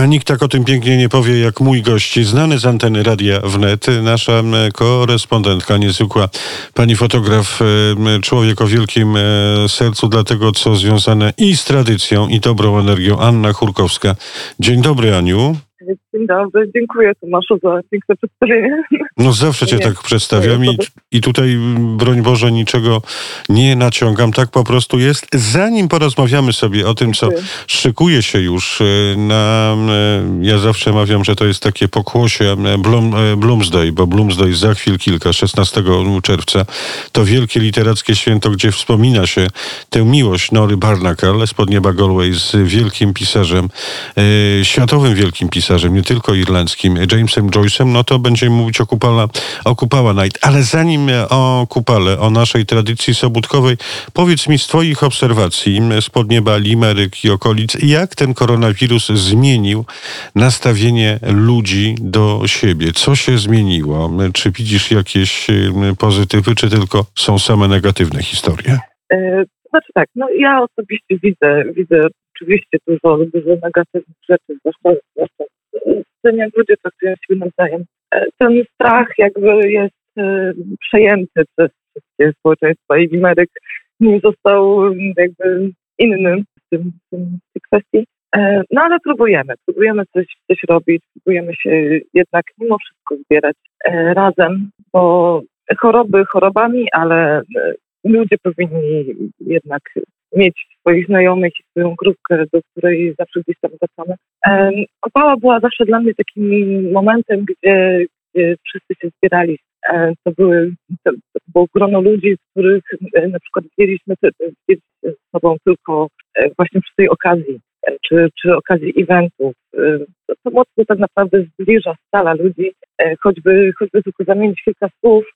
A nikt tak o tym pięknie nie powie jak mój gość, znany z anteny Radia Wnet, nasza korespondentka niezwykła, pani fotograf, człowiek o wielkim sercu dla tego, co związane i z tradycją, i dobrą energią, Anna Chórkowska. Dzień dobry, Aniu. Dzień dobry, dziękuję Tomaszu za piękne przedstawienie. No zawsze cię tak przedstawiam i tutaj, broń Boże, niczego nie naciągam, tak po prostu jest. Zanim porozmawiamy sobie o tym, co szykuje się już ja zawsze mawiam, że to jest takie pokłosie Bloomsday, bo Bloomsday za chwil kilka, 16 czerwca, to wielkie literackie święto, gdzie wspomina się tę miłość Nory Barnacle spod nieba Galway z wielkim pisarzem, światowym wielkim pisarzem, nie tylko irlandzkim, Jamesem Joyce'em, no to będziemy mówić o Kupala Night. Ale zanim o Kupale, o naszej tradycji sobótkowej, powiedz mi z twoich obserwacji spod nieba Limeryk i okolic, jak ten koronawirus zmienił nastawienie ludzi do siebie? Co się zmieniło? Czy widzisz jakieś pozytywy, czy tylko są same negatywne historie? Znaczy tak, no ja osobiście widzę oczywiście dużo negatywnych rzeczy, zwłaszcza w tym, jak ludzie traktują siebie nawzajem. Ten strach jakby jest przejęty przez wszystkie społeczeństwa i Limeryk nie został jakby inny w tej kwestii. No ale próbujemy coś robić, próbujemy się jednak mimo wszystko zbierać razem, bo choroby chorobami, ale ludzie powinni jednak mieć swoich znajomych i swoją grupkę, do której zawsze gdzieś tam wracamy. Opała była zawsze dla mnie takim momentem, gdzie wszyscy się zbierali. To było grono ludzi, których na przykład widzieliśmy z sobą tylko właśnie przy tej okazji, czy okazji eventów. To mocno tak naprawdę zbliża, scala ludzi, choćby tylko zamienić kilka słów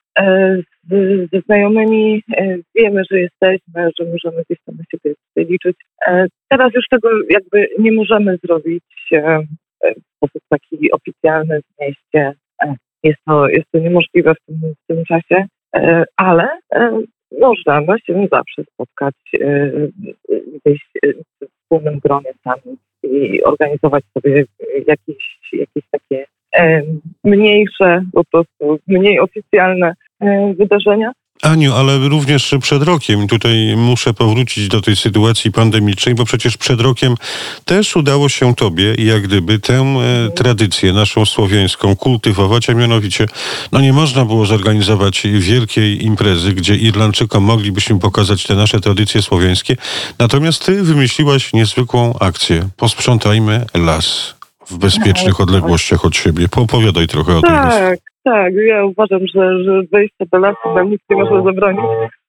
ze znajomymi. Wiemy, że jesteśmy, że możemy gdzieś tam na siebie liczyć. Teraz już tego jakby nie możemy zrobić w sposób taki oficjalny w mieście. Jest to niemożliwe w tym czasie, ale możemy się zawsze spotkać gdzieś w wspólnym gronie sami i organizować sobie jakieś takie mniejsze, po prostu mniej oficjalne wydarzenia. Aniu, ale również przed rokiem, tutaj muszę powrócić do tej sytuacji pandemicznej, bo przecież przed rokiem też udało się tobie, jak gdyby, tę tradycję naszą słowiańską kultywować, a mianowicie, nie można było zorganizować wielkiej imprezy, gdzie Irlandczykom moglibyśmy pokazać te nasze tradycje słowiańskie, natomiast ty wymyśliłaś niezwykłą akcję. Posprzątajmy las w bezpiecznych odległościach od siebie. Opowiadaj trochę o tym. Tak, ja uważam, że wejście do lasu nam nikt nie może zabronić.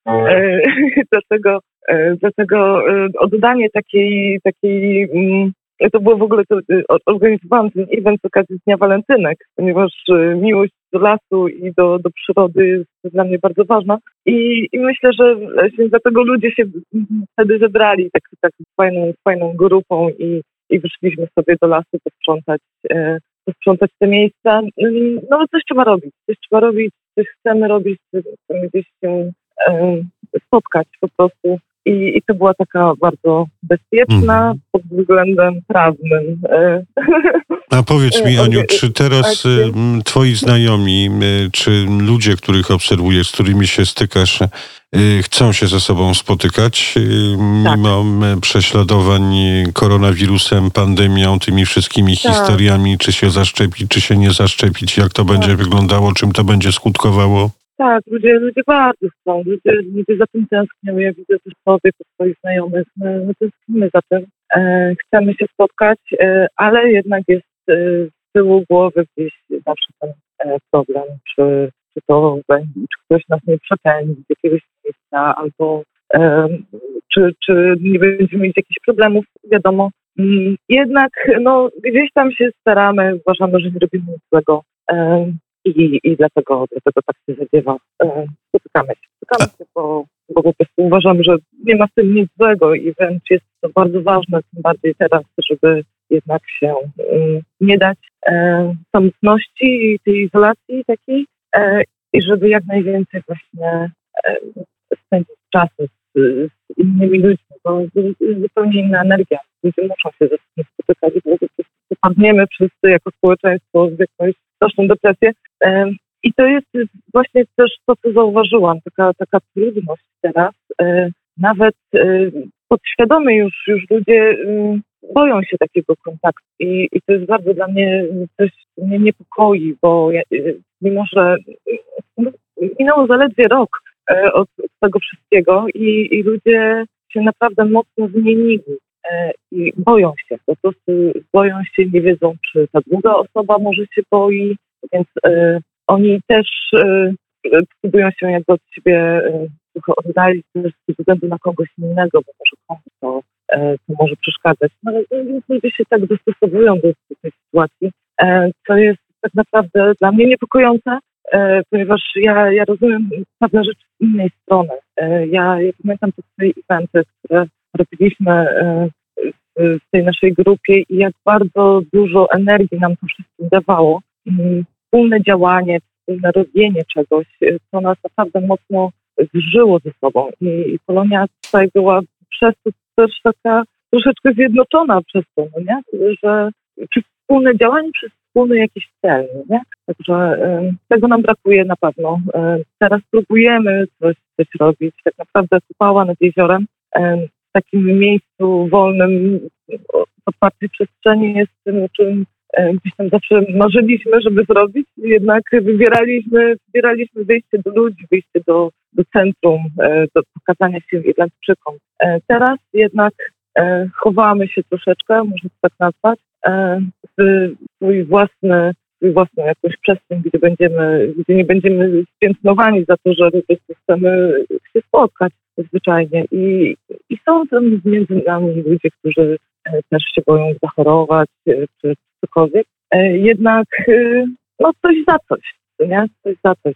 Dlatego oddanie takiej to było w ogóle, organizowałam ten event z okazji Dnia Walentynek, ponieważ miłość do lasu i do przyrody jest dla mnie bardzo ważna. I myślę, że dlatego ludzie się wtedy zebrali tak fajną grupą i wyszliśmy sobie do lasu posprzątać te miejsca. No coś trzeba robić, coś chcemy robić, chcemy gdzieś się spotkać po prostu. I to była taka bardzo bezpieczna pod względem prawnym. A powiedz mi, Aniu, czy teraz twoi znajomi, czy ludzie, których obserwujesz, z którymi się stykasz, chcą się ze sobą spotykać mimo prześladowań koronawirusem, pandemią, tymi wszystkimi historiami, czy się zaszczepić, czy się nie zaszczepić, jak to będzie wyglądało, czym to będzie skutkowało? Tak, ludzie bardzo chcą, ludzie za tym tęsknią. Ja widzę też po swoich znajomych. My tęsknimy za tym. Chcemy się spotkać, ale jednak jest z tyłu głowy gdzieś zawsze ten problem, czy ktoś nas nie przepędzi z jakiegoś miejsca, albo czy nie będziemy mieć jakichś problemów, wiadomo. Jednak gdzieś tam się staramy, uważamy, że nie robimy nic złego. I dlatego tak się zadziewa. Spotykamy się, bo po prostu uważam, że nie ma w tym nic złego i wręcz jest to bardzo ważne, tym bardziej teraz, żeby jednak się nie dać samotności i tej izolacji takiej i żeby jak najwięcej właśnie spędzić czasu z innymi ludźmi, bo jest zupełnie inna energia. Ludzie muszą się ze sobą spotykać, bo po prostu przepadniemy wszyscy jako społeczeństwo w jakąś straszną depresję. I to jest właśnie też to, co zauważyłam, taka trudność teraz. Nawet podświadomie już ludzie boją się takiego kontaktu i to jest bardzo dla mnie coś, co mnie niepokoi, bo mimo, że minęło zaledwie rok od tego wszystkiego i ludzie się naprawdę mocno zmienili i boją się, po prostu boją się, nie wiedzą, czy ta druga osoba może się boi, więc oni też próbują się jakby od siebie trochę oddalić ze względu na kogoś innego, bo może komuś to może przeszkadzać. No, więc ludzie się tak dostosowują do tej sytuacji, co jest tak naprawdę dla mnie niepokojące, ponieważ ja rozumiem pewne rzeczy z innej strony. Ja pamiętam te swoje eventy, które robiliśmy w tej naszej grupie i jak bardzo dużo energii nam to wszystkim dawało. Wspólne działanie, wspólne robienie czegoś, to nas naprawdę mocno zżyło ze sobą. I Polonia tutaj była przez to też taka troszeczkę zjednoczona przez to, no nie? Że przez wspólne działanie, przez wspólny jakiś cel, no nie? Także tego nam brakuje na pewno. Teraz próbujemy coś robić. Tak naprawdę Kupała nad jeziorem w takim miejscu wolnym, otwartej przestrzeni jest tym, o czym gdzieś tam zawsze marzyliśmy, żeby zrobić. Jednak wybieraliśmy wyjście do ludzi, wyjście do centrum, do pokazania się Irlandczykom. Teraz jednak chowamy się troszeczkę, można to tak nazwać, w swój własny jakąś przestrzeń, gdzie nie będziemy spiętnowani za to, że po prostu chcemy się spotkać zwyczajnie. I są tam między nami ludzie, którzy też się boją zachorować, czy cokolwiek. Jednak no coś za coś, nie? Coś za coś.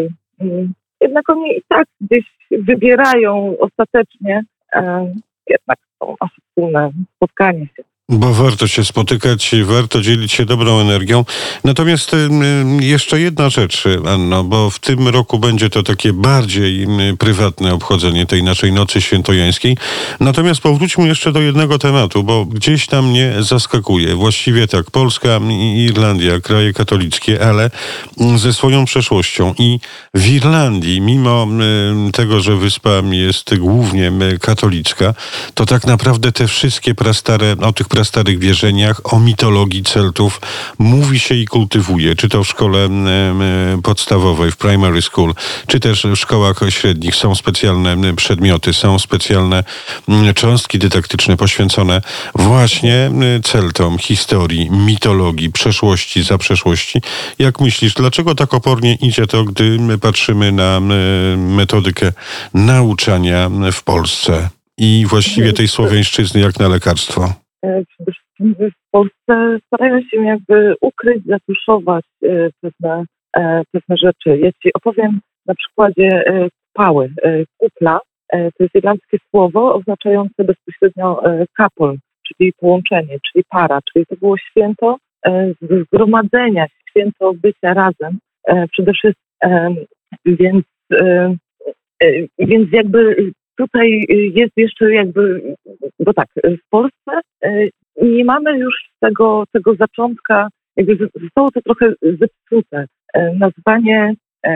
Jednak oni i tak gdzieś wybierają ostatecznie jednak to nasze wspólne spotkanie się. Bo warto się spotykać, warto dzielić się dobrą energią. Natomiast jeszcze jedna rzecz, Anno, bo w tym roku będzie to takie bardziej prywatne obchodzenie tej naszej Nocy Świętojańskiej. Natomiast powróćmy jeszcze do jednego tematu, bo gdzieś tam mnie zaskakuje. Właściwie tak, Polska i Irlandia, kraje katolickie, ale ze swoją przeszłością. I w Irlandii, mimo tego, że wyspa jest głównie katolicka, to tak naprawdę te wszystkie o tych prastarych wierzeniach, o mitologii Celtów mówi się i kultywuje, czy to w szkole podstawowej, w primary school, czy też w szkołach średnich. Są specjalne przedmioty, są specjalne cząstki dydaktyczne poświęcone właśnie Celtom, historii, mitologii, przeszłości, zaprzeszłości. Jak myślisz, dlaczego tak opornie idzie to, gdy my patrzymy na metodykę nauczania w Polsce i właściwie tej słowiańszczyzny jak na lekarstwo? Przede wszystkim w Polsce starają się jakby ukryć, zatuszować pewne rzeczy. Ja ci opowiem na przykładzie kupały. Kupla to jest irlandzkie słowo oznaczające bezpośrednio couple, czyli połączenie, czyli para, czyli to było święto zgromadzenia, święto bycia razem przede wszystkim. Więc jakby tutaj jest jeszcze jakby, bo tak, w Polsce nie mamy już tego zaczątka, jakby zostało to trochę zepsute. Nazwanie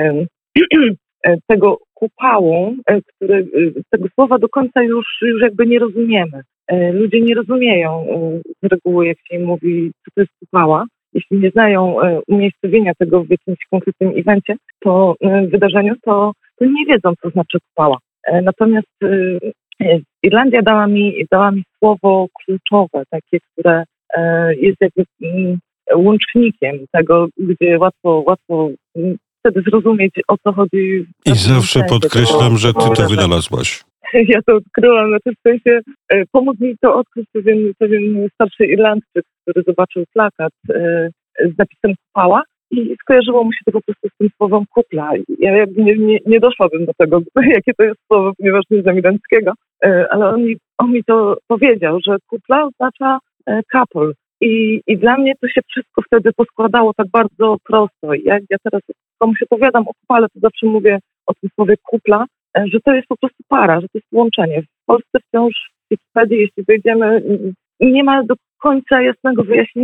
tego kupałą, tego słowa do końca już jakby nie rozumiemy. Ludzie nie rozumieją z reguły, jak się im mówi, co to jest kupała. Jeśli nie znają umiejscowienia tego w jakimś konkretnym evencie, to wydarzeniu, to nie wiedzą, co znaczy kupała. Natomiast Irlandia dała mi słowo kluczowe, takie, które jest jakby łącznikiem tego, gdzie łatwo wtedy zrozumieć, o co chodzi. I zawsze podkreślam, że ty to wynalazłaś. Ja to odkryłam, w sensie pomógł mi to odkryć pewien starszy Irlandczyk, który zobaczył plakat z napisem kupała i skojarzyło mu się to po prostu z tym słowem kupla. Ja jakby nie doszłabym do tego, jakie to jest słowo, ponieważ nie znam irlandzkiego, ale on mi to powiedział, że kupla oznacza couple. I dla mnie to się wszystko wtedy poskładało tak bardzo prosto. Jak ja teraz komuś opowiadam o kupale, to zawsze mówię o tym słowie kupla, że to jest po prostu para, że to jest łączenie. W Polsce wciąż w Wikipedii, jeśli wejdziemy, nie ma do końca jasnego wyjaśnienia,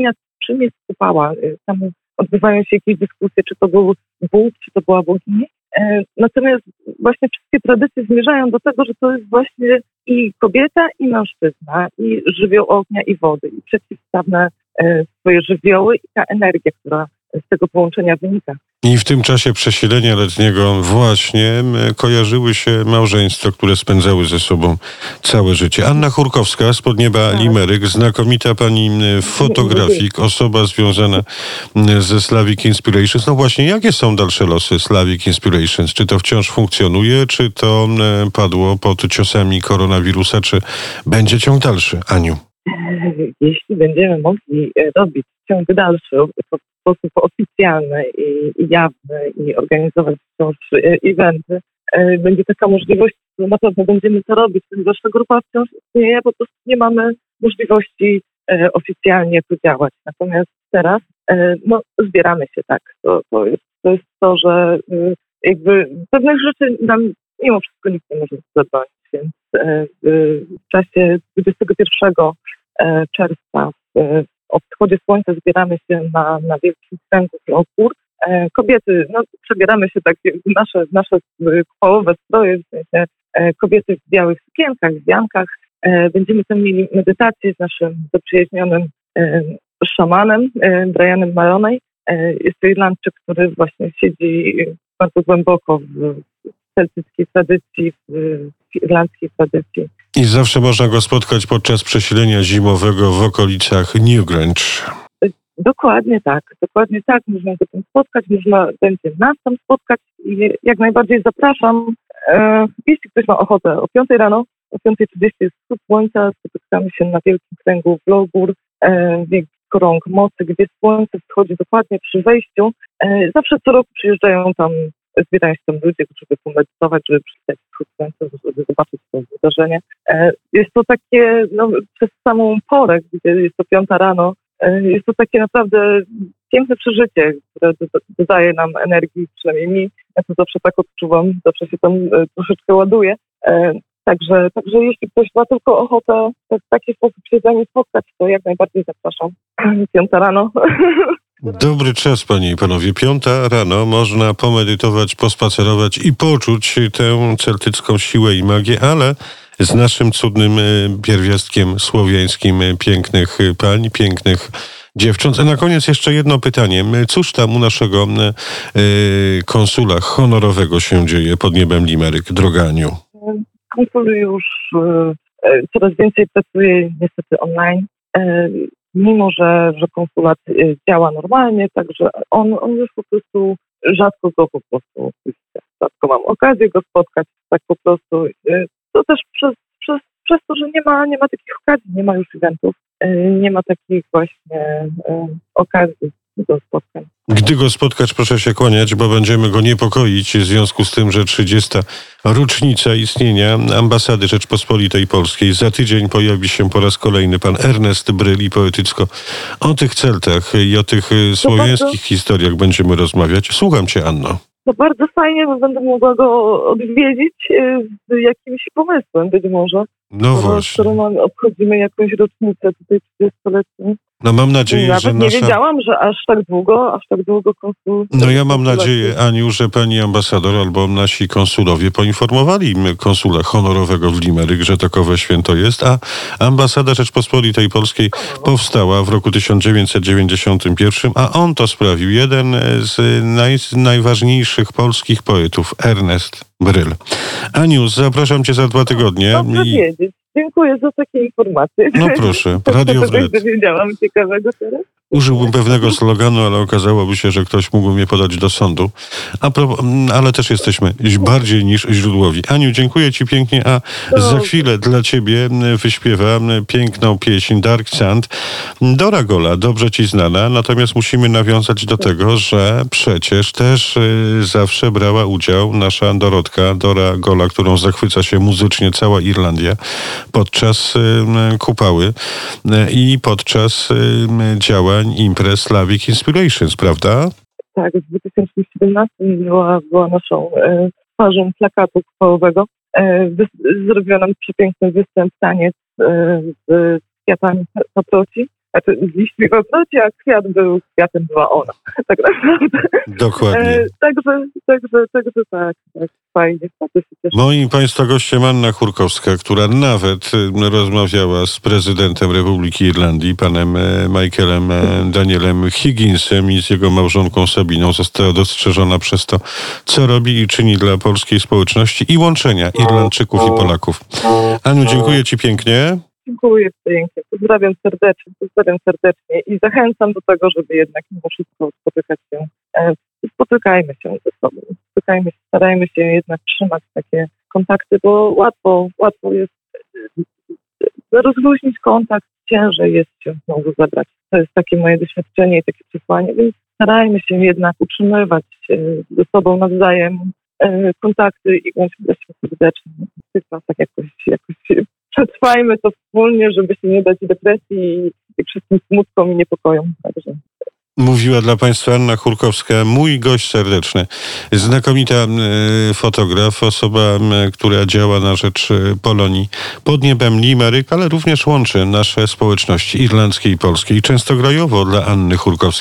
czym jest Kupała. Tam odbywają się jakieś dyskusje, czy to był Bóg, czy to była bogini. Natomiast właśnie wszystkie tradycje zmierzają do tego, że to jest właśnie i kobieta, i mężczyzna, i żywioł ognia i wody, i przeciwstawne swoje żywioły i ta energia, która z tego połączenia wynika. I w tym czasie przesilenia letniego właśnie kojarzyły się małżeństwa, które spędzały ze sobą całe życie. Anna Chórkowska z Podnieba Limeryk, znakomita pani fotografik, osoba związana ze Slavic Inspirations. No właśnie, jakie są dalsze losy Slavic Inspirations? Czy to wciąż funkcjonuje, czy to padło pod ciosami koronawirusa, czy będzie ciąg dalszy? Aniu. Jeśli będziemy mogli robić ciąg dalszy w sposób oficjalny i jawny i organizować wciąż eventy, będzie taka możliwość, że na pewno będziemy to robić, ponieważ ta grupa wciąż istnieje, po prostu nie mamy możliwości oficjalnie tu działać. Natomiast teraz zbieramy się tak. To jest to, że jakby pewnych rzeczy nam mimo wszystko nikt nie może zabronić, więc w czasie 21 czerwca o wschodzie słońca zbieramy się na wielkim kręgu Lokur. Kobiety, przebieramy się tak w nasze kupałowe stroje, w sensie kobiety w białych sukienkach, w wiankach. Będziemy tam mieli medytację z naszym zaprzyjaźnionym szamanem, Brianem Maronej. Jest to Irlandczyk, który właśnie siedzi bardzo głęboko w celtyckiej tradycji, w irlandzkiej tradycji. I zawsze można go spotkać podczas przesilenia zimowego w okolicach Newgrange. Dokładnie tak. Można go tam spotkać, będzie nas tam spotkać i jak najbardziej zapraszam. Jeśli ktoś ma ochotę, o 5 rano, o 5:30 jest wschód słońca, spotykamy się na wielkim kręgu w Logur, wielki krąg mocy, gdzie słońce wschodzi dokładnie przy wejściu. Zawsze co roku przyjeżdżają tam, zbierają się tam ludzie, żeby pomedytować, żeby przystać wschód słońca, żeby zobaczyć to wydarzenie. Jest to takie, przez samą porę, gdzie jest to 5 rano, jest to takie naprawdę piękne przeżycie, które dodaje nam energii, przynajmniej mi. Ja to zawsze tak odczuwam, zawsze się tam troszeczkę ładuje. Także jeśli ktoś ma tylko ochotę w taki sposób się z nami spotkać, to jak najbardziej zapraszam. 5 rano. Dobry czas, panie i panowie. 5 rano można pomedytować, pospacerować i poczuć tę celtycką siłę i magię, ale z naszym cudnym pierwiastkiem słowiańskim pięknych pań, pięknych dziewcząt. A na koniec jeszcze jedno pytanie. Cóż tam u naszego konsula honorowego się dzieje pod niebem Limeryk, droga Aniu? Konsul już coraz więcej pracuje niestety online. Mimo, że konsulat działa normalnie, także on już po prostu rzadko rzadko mam okazję go spotkać, tak po prostu. To też przez to, że nie ma takich okazji, nie ma już eventów, nie ma takich właśnie okazji do spotkań. Gdy go spotkać, proszę się kłaniać, bo będziemy go niepokoić w związku z tym, że 30. rocznica istnienia Ambasady Rzeczpospolitej Polskiej. Za tydzień pojawi się po raz kolejny pan Ernest Bryl i poetycko o tych Celtach i o tych słowiańskich historiach będziemy rozmawiać. Słucham cię, Anno. To bardzo fajnie, bo będę mogła go odwiedzić z jakimś pomysłem być może. No właśnie. Skoro obchodzimy jakąś rocznicę tutaj 30-letnią. No mam nadzieję, nawet że nie wiedziałam, że aż tak długo konsul... No ja mam nadzieję, Aniu, że pani ambasador albo nasi konsulowie poinformowali konsula honorowego w Limeryk, że takowe święto jest, a Ambasada Rzeczpospolitej Polskiej powstała w roku 1991, a on to sprawił jeden z najważniejszych polskich poetów, Ernest Bryl. Aniu, zapraszam cię za 2 tygodnie. Dobrze wiedzieć. Dziękuję za takie informacje. No proszę, Radio Wnet. Dowiedziałam ciekawego teraz. Użyłbym pewnego sloganu, ale okazałoby się, że ktoś mógł mnie podać do sądu. Ale też jesteśmy bardziej niż źródłowi. Aniu, dziękuję ci pięknie, a za chwilę dla ciebie wyśpiewa piękną pieśń Dark Sand. Dora Gola, dobrze ci znana, natomiast musimy nawiązać do tego, że przecież też zawsze brała udział nasza Dora Gola, którą zachwyca się muzycznie cała Irlandia podczas Kupały i podczas działań imprez Slavic Inspirations, prawda? Tak, w 2017 była naszą twarzą plakatu kupałowego. Zrobiono nam przepiękny występ, taniec z kwiatami paproci. Znaczy, z liśćmi w ogrodzie, a kwiat był, kwiatem była ona. Tak naprawdę. Dokładnie. Także tak, fajnie. Moim Państwa gościem Anna Chórkowska, która nawet rozmawiała z prezydentem Republiki Irlandii, panem Michaelem Danielem Higginsem, i z jego małżonką Sabiną. Została dostrzeżona przez to, co robi i czyni dla polskiej społeczności i łączenia Irlandczyków i Polaków. Aniu, dziękuję Ci pięknie. Dziękuję pięknie. Pozdrawiam serdecznie i zachęcam do tego, żeby jednak mimo wszystko spotykajmy się ze sobą. Starajmy się jednak trzymać takie kontakty, bo łatwo jest rozluźnić kontakt, ciężej jest się znowu zebrać. To jest takie moje doświadczenie i takie przesłanie, więc starajmy się jednak utrzymywać ze sobą nawzajem kontakty i bądźmy serdecznie. Tak jakoś przetrwajmy to wspólnie, żeby się nie dać depresji i wszystkim smutkom i niepokojom. Także. Mówiła dla Państwa Anna Chórkowska, mój gość serdeczny. Znakomita fotograf, osoba, która działa na rzecz Polonii pod niebem Limerick, ale również łączy nasze społeczności irlandzkie i polskie. I często grojowo dla Anny Chórkowskiej.